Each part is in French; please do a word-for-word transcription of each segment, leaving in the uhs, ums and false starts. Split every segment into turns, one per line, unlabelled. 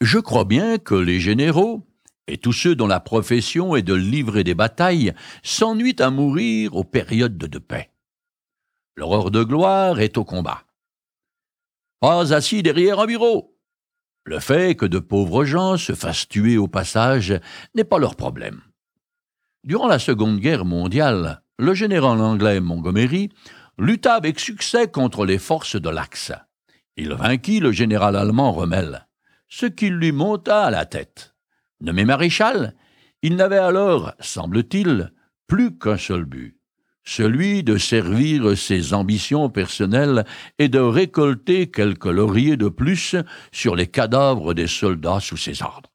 Je crois bien que les généraux, et tous ceux dont la profession est de livrer des batailles, s'ennuient à mourir aux périodes de paix. Leur heure de gloire est au combat. Pas assis derrière un bureau. Le fait que de pauvres gens se fassent tuer au passage n'est pas leur problème. Durant la Seconde Guerre mondiale, le général anglais Montgomery lutta avec succès contre les forces de l'Axe. Il vainquit le général allemand Rommel, ce qui lui monta à la tête. Nommé maréchal, il n'avait alors, semble-t-il, plus qu'un seul but, celui de servir ses ambitions personnelles et de récolter quelques lauriers de plus sur les cadavres des soldats sous ses ordres.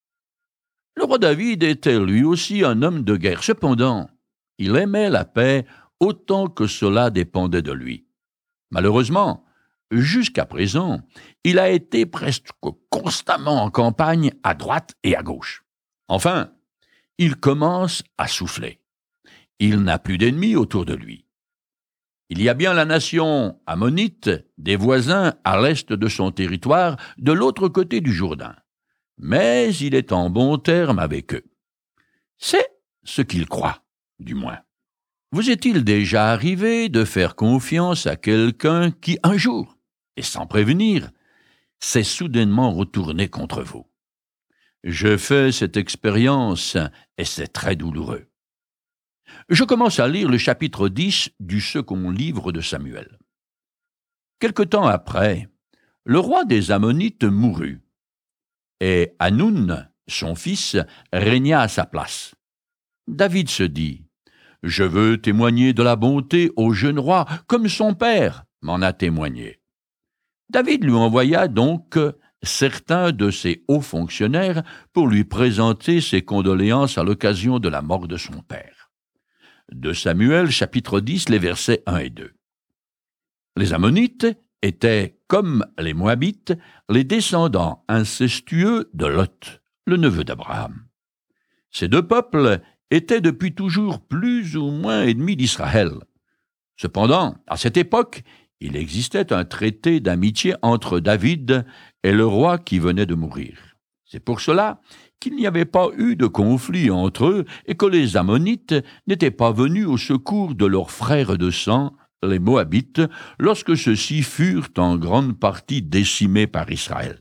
Le roi David était lui aussi un homme de guerre. Cependant, il aimait la paix autant que cela dépendait de lui. Malheureusement, jusqu'à présent, il a été presque constamment en campagne à droite et à gauche. Enfin, il commence à souffler. Il n'a plus d'ennemis autour de lui. Il y a bien la nation ammonite, des voisins à l'est de son territoire, de l'autre côté du Jourdain. Mais il est en bons termes avec eux. C'est ce qu'il croit, du moins. Vous est-il déjà arrivé de faire confiance à quelqu'un qui, un jour, et sans prévenir, s'est soudainement retourné contre vous? Je fais cette expérience et c'est très douloureux. Je commence à lire le chapitre dix du second livre de Samuel. Quelque temps après, le roi des Ammonites mourut, et Hanoun, son fils, régna à sa place. David se dit: « Je veux témoigner de la bonté au jeune roi, comme son père m'en a témoigné. » David lui envoya donc certains de ses hauts fonctionnaires pour lui présenter ses condoléances à l'occasion de la mort de son père. De Samuel, chapitre dix, les versets un et deux. Les Ammonites étaient, comme les Moabites, les descendants incestueux de Lot, le neveu d'Abraham. Ces deux peuples étaient depuis toujours plus ou moins ennemis d'Israël. Cependant, à cette époque, il existait un traité d'amitié entre David et le roi qui venait de mourir. C'est pour cela qu'il n'y avait pas eu de conflit entre eux et que les Ammonites n'étaient pas venus au secours de leurs frères de sang, les Moabites, lorsque ceux-ci furent en grande partie décimés par Israël.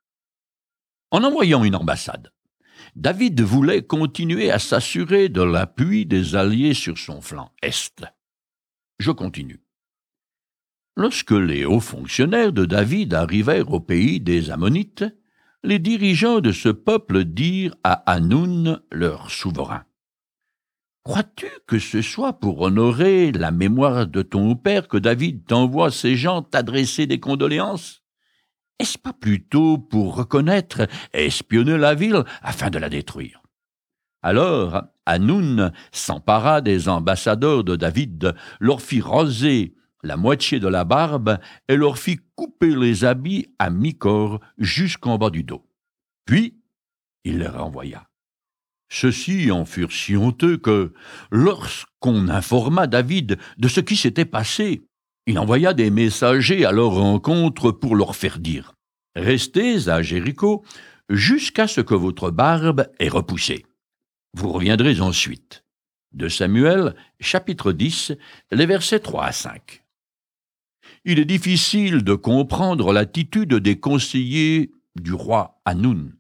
En envoyant une ambassade, David voulait continuer à s'assurer de l'appui des alliés sur son flanc est. Je continue. Lorsque les hauts fonctionnaires de David arrivèrent au pays des Ammonites, les dirigeants de ce peuple dirent à Hanoun, leur souverain: « Crois-tu que ce soit pour honorer la mémoire de ton père que David t'envoie ces gens t'adresser des condoléances? Est-ce pas plutôt pour reconnaître et espionner la ville afin de la détruire? » Alors Hanoun s'empara des ambassadeurs de David, leur fit raser la moitié de la barbe et leur fit couper les habits à mi-corps jusqu'en bas du dos. Puis, il les renvoya. Ceux-ci en furent si honteux que, lorsqu'on informa David de ce qui s'était passé, il envoya des messagers à leur rencontre pour leur faire dire: « Restez à Jéricho jusqu'à ce que votre barbe ait repoussé. Vous reviendrez ensuite. » De Samuel, chapitre dix, les versets trois à cinq. Il est difficile de comprendre l'attitude des conseillers du roi Hanoun.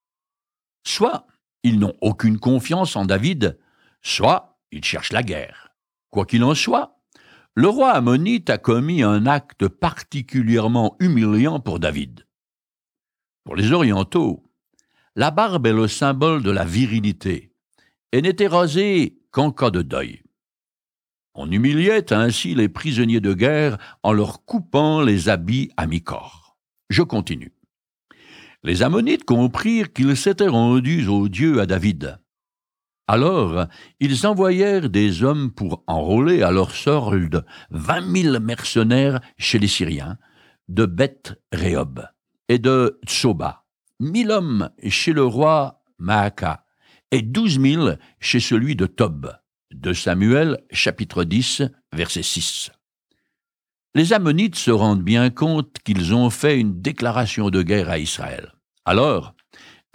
Soit ils n'ont aucune confiance en David, soit ils cherchent la guerre. Quoi qu'il en soit, le roi ammonite a commis un acte particulièrement humiliant pour David. Pour les Orientaux, la barbe est le symbole de la virilité et n'était rasée qu'en cas de deuil. On humiliait ainsi les prisonniers de guerre en leur coupant les habits à mi-corps. Je continue. Les Ammonites comprirent qu'ils s'étaient rendus aux dieux à David. Alors, ils envoyèrent des hommes pour enrôler à leur solde vingt mille mercenaires chez les Syriens, de Beth-Rehob et de Tsoba, mille hommes chez le roi Maaka et douze mille chez celui de Tob. De Samuel, chapitre dix, verset six. Les Ammonites se rendent bien compte qu'ils ont fait une déclaration de guerre à Israël. Alors,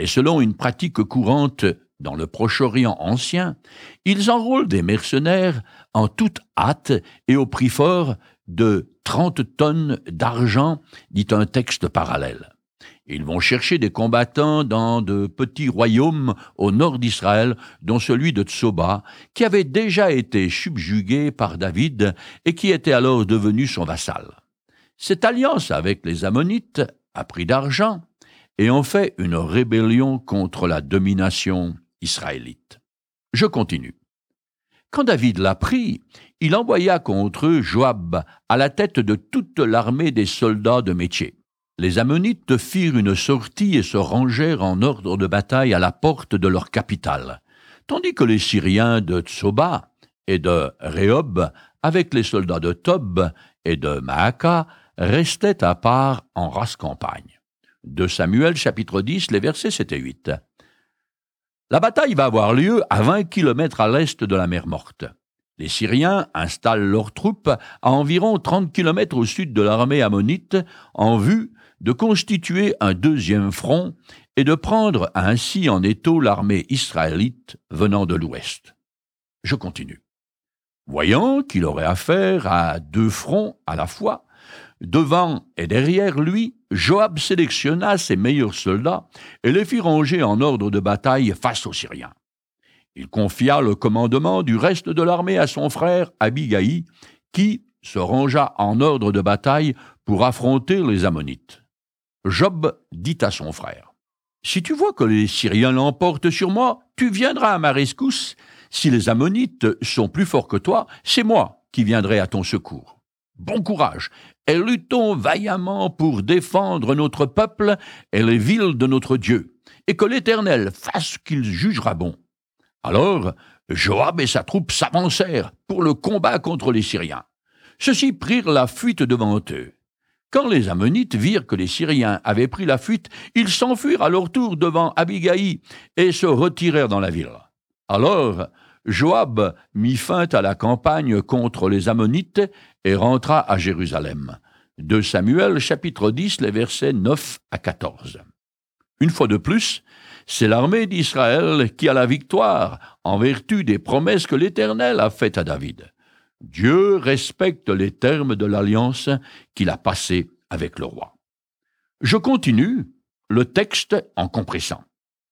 et selon une pratique courante dans le Proche-Orient ancien, ils enrôlent des mercenaires en toute hâte et au prix fort de trente tonnes d'argent, dit un texte parallèle. Ils vont chercher des combattants dans de petits royaumes au nord d'Israël, dont celui de Tsoba, qui avait déjà été subjugué par David et qui était alors devenu son vassal. Cette alliance avec les Ammonites a pris d'argent et ont fait une rébellion contre la domination israélite. Je continue. Quand David l'apprit, il envoya contre eux Joab à la tête de toute l'armée des soldats de métier. Les Ammonites firent une sortie et se rangèrent en ordre de bataille à la porte de leur capitale, tandis que les Syriens de Tsoba et de Rehob, avec les soldats de Tob et de Maaka, restaient à part en race campagne. deux Samuel, chapitre dix, les versets sept et huit. La bataille va avoir lieu à vingt kilomètres à l'est de la mer Morte. Les Syriens installent leurs troupes à environ trente kilomètres au sud de l'armée ammonite en vue de constituer un deuxième front et de prendre ainsi en étau l'armée israélite venant de l'ouest. Je continue. Voyant qu'il aurait affaire à deux fronts à la fois, devant et derrière lui, Joab sélectionna ses meilleurs soldats et les fit ranger en ordre de bataille face aux Syriens. Il confia le commandement du reste de l'armée à son frère Abigaï, qui se rangea en ordre de bataille pour affronter les Ammonites. Job dit à son frère, « Si tu vois que les Syriens l'emportent sur moi, tu viendras à ma rescousse. Si les Ammonites sont plus forts que toi, c'est moi qui viendrai à ton secours. Bon courage, et luttons vaillamment pour défendre notre peuple et les villes de notre Dieu, et que l'Éternel fasse ce qu'il jugera bon. » Alors, Joab et sa troupe s'avancèrent pour le combat contre les Syriens. Ceux-ci prirent la fuite devant eux. Quand les Ammonites virent que les Syriens avaient pris la fuite, ils s'enfuirent à leur tour devant Abigaï et se retirèrent dans la ville. Alors, Joab mit fin à la campagne contre les Ammonites et rentra à Jérusalem. deux Samuel, chapitre dix, les versets neuf à quatorze. Une fois de plus, c'est l'armée d'Israël qui a la victoire en vertu des promesses que l'Éternel a faites à David. Dieu respecte les termes de l'alliance qu'il a passée avec le roi. Je continue le texte en compressant.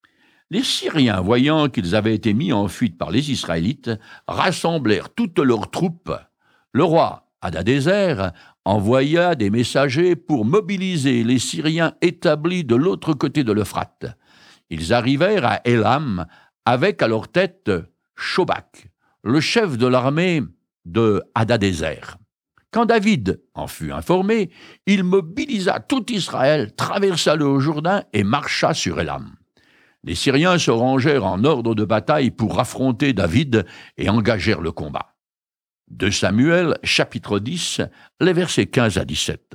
Les Syriens, voyant qu'ils avaient été mis en fuite par les Israélites, rassemblèrent toutes leurs troupes. Le roi Hadadézer envoya des messagers pour mobiliser les Syriens établis de l'autre côté de l'Euphrate. Ils arrivèrent à Élam avec à leur tête Shobak, le chef de l'armée de Hadadézer. Quand David en fut informé, il mobilisa tout Israël, traversa le Jourdain et marcha sur Élam. Les Syriens se rangèrent en ordre de bataille pour affronter David et engagèrent le combat. deux Samuel, chapitre dix, les versets quinze à dix-sept.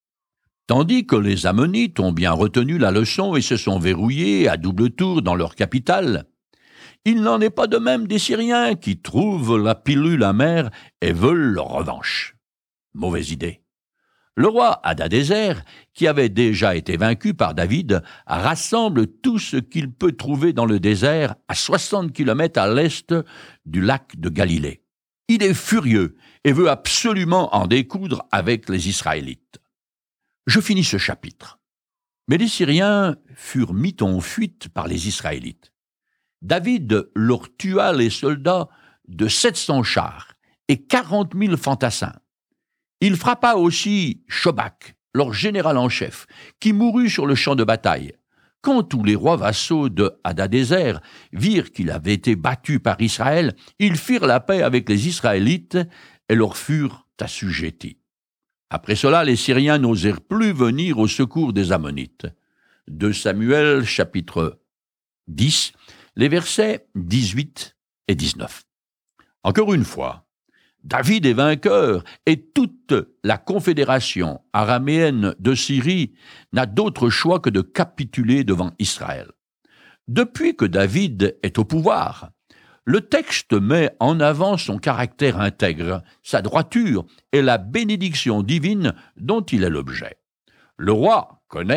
Tandis que les Ammonites ont bien retenu la leçon et se sont verrouillés à double tour dans leur capitale, il n'en est pas de même des Syriens qui trouvent la pilule amère et veulent leur revanche. Mauvaise idée. Le roi Hadadézer, qui avait déjà été vaincu par David, rassemble tout ce qu'il peut trouver dans le désert à soixante kilomètres à l'est du lac de Galilée. Il est furieux et veut absolument en découdre avec les Israélites. Je finis ce chapitre. Mais les Syriens furent mis en fuite par les Israélites. David leur tua les soldats de sept cents chars et quarante mille fantassins. Il frappa aussi Shobak, leur général en chef, qui mourut sur le champ de bataille. Quand tous les rois vassaux de Hadadézer virent qu'il avait été battu par Israël, ils firent la paix avec les Israélites et leur furent assujettis. Après cela, les Syriens n'osèrent plus venir au secours des Ammonites. deux Samuel, chapitre dix, les versets dix-huit et dix-neuf. Encore une fois, David est vainqueur et toute la confédération araméenne de Syrie n'a d'autre choix que de capituler devant Israël. Depuis que David est au pouvoir, le texte met en avant son caractère intègre, sa droiture et la bénédiction divine dont il est l'objet. Le roi connaît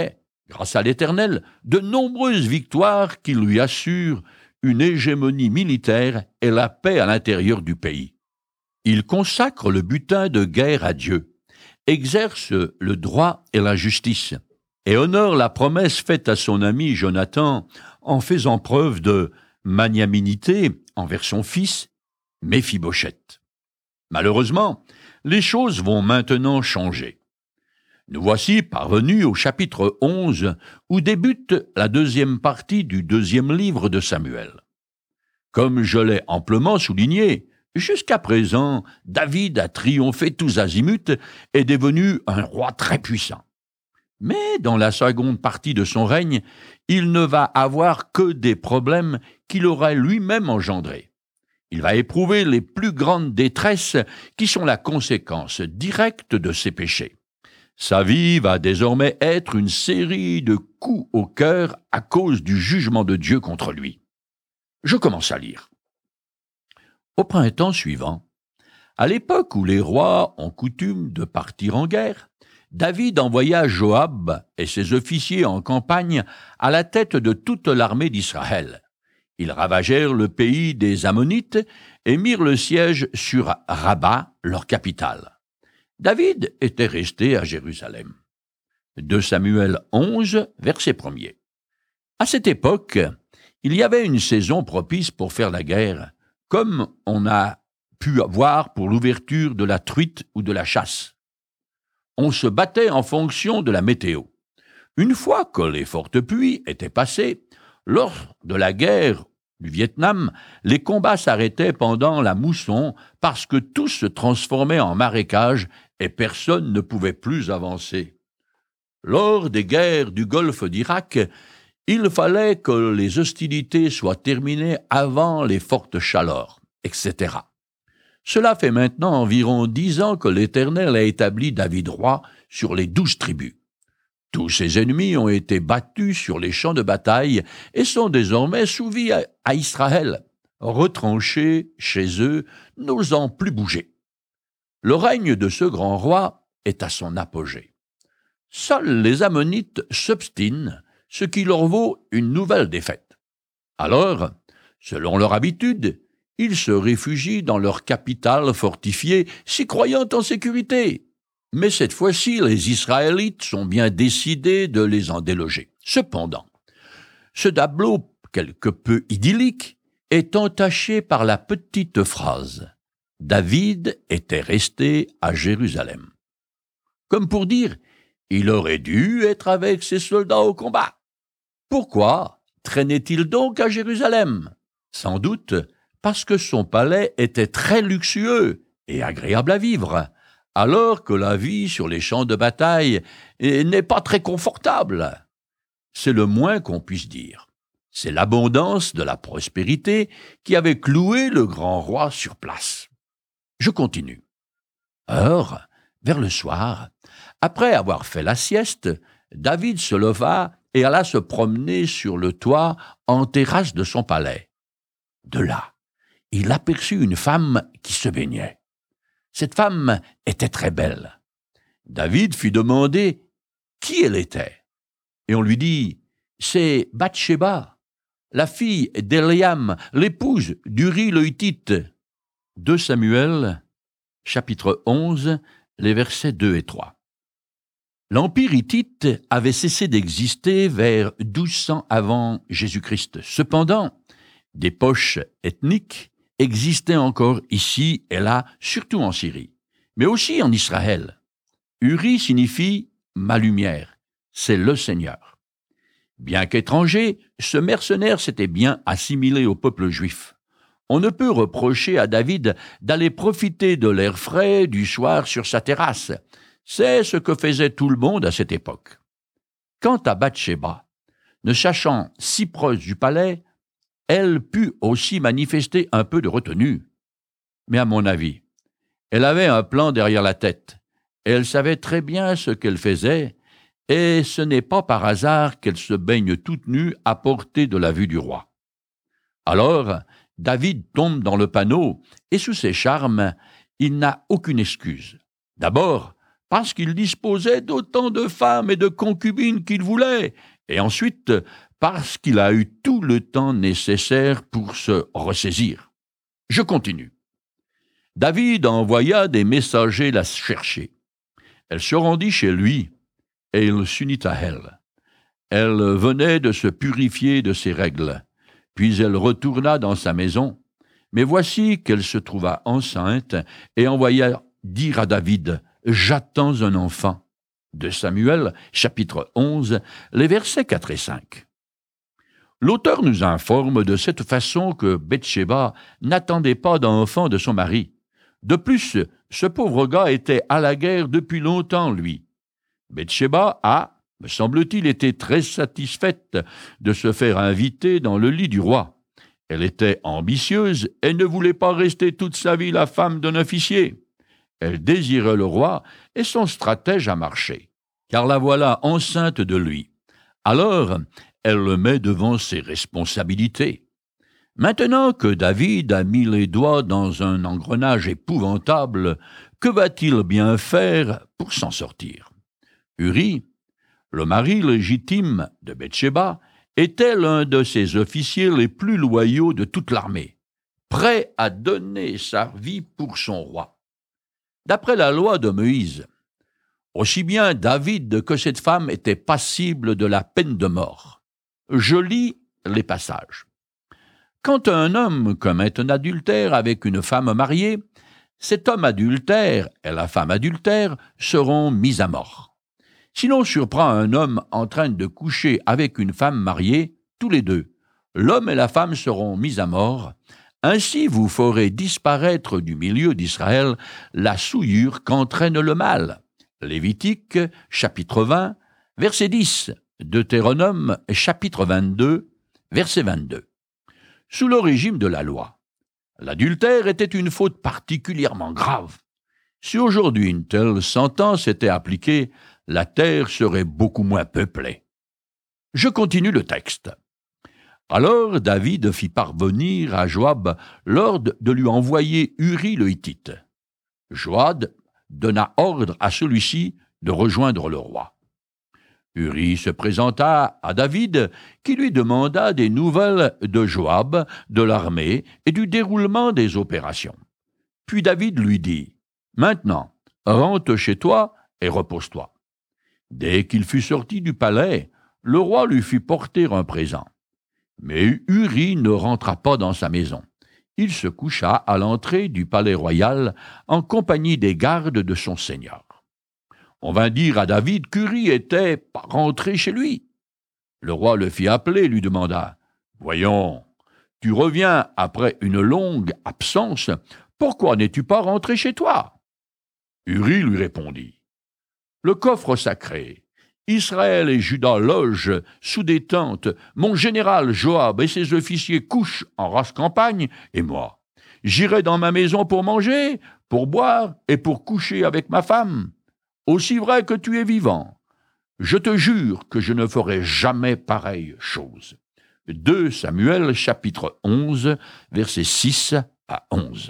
grâce à l'Éternel, de nombreuses victoires qui lui assurent une hégémonie militaire et la paix à l'intérieur du pays. Il consacre le butin de guerre à Dieu, exerce le droit et la justice, et honore la promesse faite à son ami Jonathan en faisant preuve de magnanimité envers son fils, Méphibosheth. Malheureusement, les choses vont maintenant changer. Nous voici parvenus au chapitre onze, où débute la deuxième partie du deuxième livre de Samuel. Comme je l'ai amplement souligné, jusqu'à présent, David a triomphé tous azimuts et est devenu un roi très puissant. Mais dans la seconde partie de son règne, il ne va avoir que des problèmes qu'il aura lui-même engendrés. Il va éprouver les plus grandes détresses qui sont la conséquence directe de ses péchés. Sa vie va désormais être une série de coups au cœur à cause du jugement de Dieu contre lui. Je commence à lire. Au printemps suivant, à l'époque où les rois ont coutume de partir en guerre, David envoya Joab et ses officiers en campagne à la tête de toute l'armée d'Israël. Ils ravagèrent le pays des Ammonites et mirent le siège sur Rabat, leur capitale. David était resté à Jérusalem. deux Samuel onze, verset premier. À cette époque, il y avait une saison propice pour faire la guerre, comme on a pu voir pour l'ouverture de la truite ou de la chasse. On se battait en fonction de la météo. Une fois que les fortes pluies étaient passées, lors de la guerre du Vietnam, les combats s'arrêtaient pendant la mousson parce que tout se transformait en marécage et personne ne pouvait plus avancer. Lors des guerres du golfe d'Irak, il fallait que les hostilités soient terminées avant les fortes chaleurs, et cetera. Cela fait maintenant environ dix ans que l'Éternel a établi David roi sur les douze tribus. Tous ses ennemis ont été battus sur les champs de bataille et sont désormais soumis à, à Israël, retranchés chez eux, n'osant plus bouger. Le règne de ce grand roi est à son apogée. Seuls les Ammonites s'obstinent, ce qui leur vaut une nouvelle défaite. Alors, selon leur habitude, ils se réfugient dans leur capitale fortifiée, s'y croyant en sécurité. Mais cette fois-ci, les Israélites sont bien décidés de les en déloger. Cependant, ce tableau quelque peu idyllique est entaché par la petite phrase « David était resté à Jérusalem ». Comme pour dire « Il aurait dû être avec ses soldats au combat ». Pourquoi traînait-il donc à Jérusalem? Sans doute parce que son palais était très luxueux et agréable à vivre, alors que la vie sur les champs de bataille n'est pas très confortable. C'est le moins qu'on puisse dire. C'est l'abondance de la prospérité qui avait cloué le grand roi sur place. Je continue. Or, vers le soir, après avoir fait la sieste, David se leva et alla se promener sur le toit en terrasse de son palais. De là, il aperçut une femme qui se baignait. Cette femme était très belle. David fit demander qui elle était. Et on lui dit, c'est Bathsheba, la fille d'Éliam, l'épouse d'Uri le Hittite. deux Samuel, chapitre onze, les versets deux et trois. L'Empire hittite avait cessé d'exister vers douze cents avant Jésus-Christ. Cependant, des poches ethniques existaient encore ici et là, surtout en Syrie, mais aussi en Israël. Uri signifie « ma lumière », c'est le Seigneur. Bien qu'étranger, ce mercenaire s'était bien assimilé au peuple juif. On ne peut reprocher à David d'aller profiter de l'air frais du soir sur sa terrasse. C'est ce que faisait tout le monde à cette époque. Quant à Bathsheba, ne sachant si proche du palais, elle put aussi manifester un peu de retenue. Mais à mon avis, elle avait un plan derrière la tête. Elle savait très bien ce qu'elle faisait, et ce n'est pas par hasard qu'elle se baigne toute nue à portée de la vue du roi. Alors, David tombe dans le panneau, et sous ses charmes, il n'a aucune excuse. D'abord, parce qu'il disposait d'autant de femmes et de concubines qu'il voulait, et ensuite parce qu'il a eu tout le temps nécessaire pour se ressaisir. Je continue. David envoya des messagers la chercher. Elle se rendit chez lui, et il s'unit à elle. Elle venait de se purifier de ses règles, puis elle retourna dans sa maison, mais voici qu'elle se trouva enceinte et envoya dire à David « J'attends un enfant ». De Samuel, chapitre onze, les versets quatre et cinq. L'auteur nous informe de cette façon que Bathsheba n'attendait pas d'enfant de son mari. De plus, ce pauvre gars était à la guerre depuis longtemps, lui. Bathsheba a, me semble-t-il, été très satisfaite de se faire inviter dans le lit du roi. Elle était ambitieuse et ne voulait pas rester toute sa vie la femme d'un officier. Elle désirait le roi et son stratège a marché, car la voilà enceinte de lui. Alors, elle le met devant ses responsabilités. Maintenant que David a mis les doigts dans un engrenage épouvantable, que va-t-il bien faire pour s'en sortir? Uri, le mari légitime de Bathsheba, était l'un de ses officiers les plus loyaux de toute l'armée, prêt à donner sa vie pour son roi. D'après la loi de Moïse, aussi bien David que cette femme étaient passibles de la peine de mort. Je lis les passages. Quand un homme commet un adultère avec une femme mariée, cet homme adultère et la femme adultère seront mis à mort. Si l'on surprend un homme en train de coucher avec une femme mariée, tous les deux, l'homme et la femme seront mis à mort. Ainsi vous ferez disparaître du milieu d'Israël la souillure qu'entraîne le mal. Lévitique, chapitre vingt, verset dix, Deutéronome, chapitre vingt-deux, verset vingt-deux. Sous le régime de la loi, l'adultère était une faute particulièrement grave. Si aujourd'hui une telle sentence était appliquée, la terre serait beaucoup moins peuplée. Je continue le texte. Alors David fit parvenir à Joab l'ordre de lui envoyer Uri le Hittite. Joab donna ordre à celui-ci de rejoindre le roi. Uri se présenta à David, qui lui demanda des nouvelles de Joab, de l'armée et du déroulement des opérations. Puis David lui dit, « Maintenant, rentre chez toi et repose-toi. » Dès qu'il fut sorti du palais, le roi lui fit porter un présent. Mais Uri ne rentra pas dans sa maison. Il se coucha à l'entrée du palais royal en compagnie des gardes de son seigneur. On vint dire à David qu'Uri était pas rentré chez lui. Le roi le fit appeler et lui demanda, « Voyons, tu reviens après une longue absence, pourquoi n'es-tu pas rentré chez toi ?» Uri lui répondit, « Le coffre sacré, Israël et Juda logent sous des tentes, mon général Joab et ses officiers couchent en rase campagne, et moi, j'irai dans ma maison pour manger, pour boire et pour coucher avec ma femme. Aussi vrai que tu es vivant, je te jure que je ne ferai jamais pareille chose. » deux Samuel, chapitre onze, versets six à onze.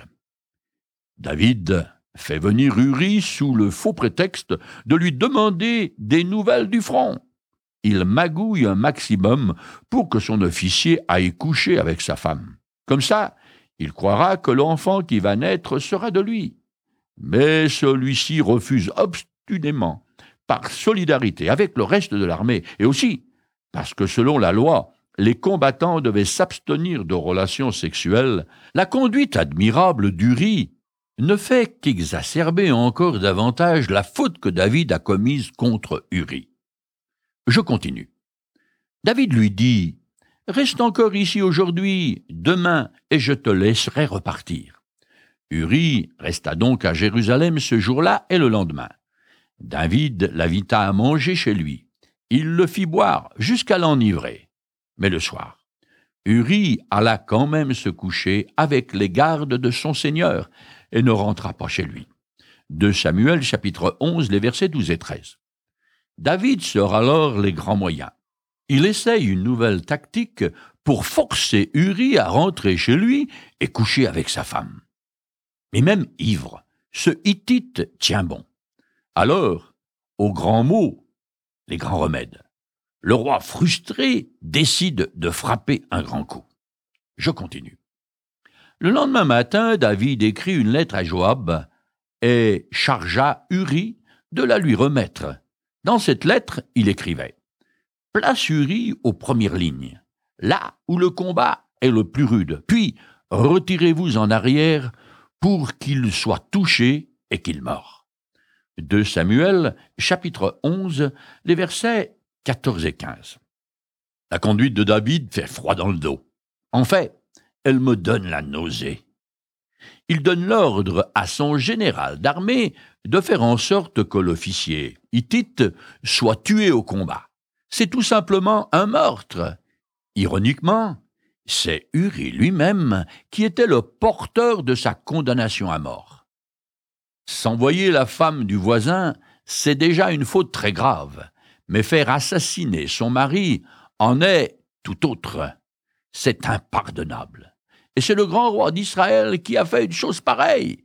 David fait venir Uri sous le faux prétexte de lui demander des nouvelles du front. Il magouille un maximum pour que son officier aille coucher avec sa femme. Comme ça, il croira que l'enfant qui va naître sera de lui. Mais celui-ci refuse obstinément, par solidarité avec le reste de l'armée, et aussi parce que selon la loi, les combattants devaient s'abstenir de relations sexuelles. La conduite admirable d'Uri ne fait qu'exacerber encore davantage la faute que David a commise contre Uri. Je continue. David lui dit, « Reste encore ici aujourd'hui, demain, et je te laisserai repartir. » Uri resta donc à Jérusalem ce jour-là et le lendemain. David l'invita à manger chez lui. Il le fit boire jusqu'à l'enivrer. Mais le soir, Uri alla quand même se coucher avec les gardes de son seigneur et ne rentra pas chez lui. deux Samuel, chapitre onze, les versets douze et treize. David sort alors les grands moyens. Il essaye une nouvelle tactique pour forcer Uri à rentrer chez lui et coucher avec sa femme. Mais même ivre, ce Hittite tient bon. Alors, aux grands mots, les grands remèdes. Le roi frustré décide de frapper un grand coup. Je continue. Le lendemain matin, David écrit une lettre à Joab et chargea Uri de la lui remettre. Dans cette lettre, il écrivait « Place Uri aux premières lignes, là où le combat est le plus rude, puis retirez-vous en arrière pour qu'il soit touché et qu'il meure. » deux Samuel, chapitre onze, les versets quatorze et quinze. La conduite de David fait froid dans le dos. En fait, elle me donne la nausée. Il donne l'ordre à son général d'armée de faire en sorte que l'officier hittite soit tué au combat. C'est tout simplement un meurtre. Ironiquement, c'est Uri lui-même qui était le porteur de sa condamnation à mort. S'envoyer la femme du voisin, c'est déjà une faute très grave, mais faire assassiner son mari en est tout autre. C'est impardonnable. Et c'est le grand roi d'Israël qui a fait une chose pareille.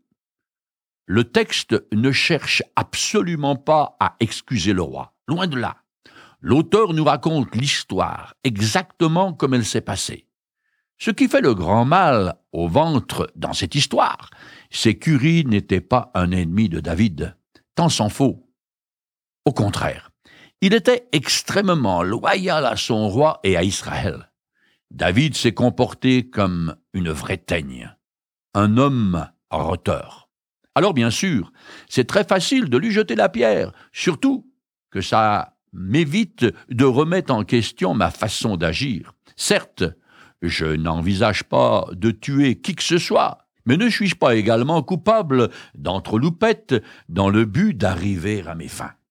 Le texte ne cherche absolument pas à excuser le roi, loin de là. L'auteur nous raconte l'histoire exactement comme elle s'est passée. Ce qui fait le grand mal au ventre dans cette histoire, c'est qu'Uri n'était pas un ennemi de David, tant s'en faut. Au contraire, il était extrêmement loyal à son roi et à Israël. David s'est comporté comme une vraie teigne, un homme roteur. Alors bien sûr, c'est très facile de lui jeter la pierre, surtout que ça m'évite de remettre en question ma façon d'agir. Certes, je n'envisage pas de tuer qui que ce soit, mais ne suis-je pas également coupable d'entreloupette dans le but d'arriver à mes fins?